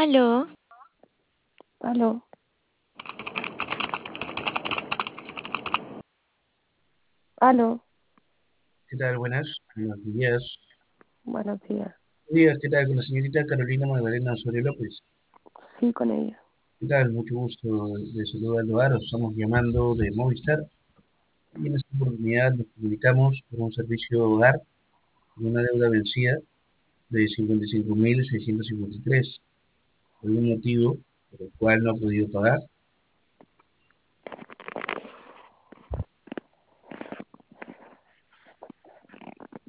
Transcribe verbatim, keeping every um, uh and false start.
Aló, Aló, aló, ¿Qué tal? Buenas, buenos días. buenos días. Buenos días, ¿qué tal? Con la señorita Carolina Magdalena Osorio López. Sí, con ella. ¿Qué tal? Mucho gusto de saludarlo. Estamos llamando de Movistar y en esta oportunidad nos comunicamos por un servicio de hogar con una deuda vencida de cincuenta y cinco mil seiscientos cincuenta y tres por un motivo por el cual no ha podido pagar.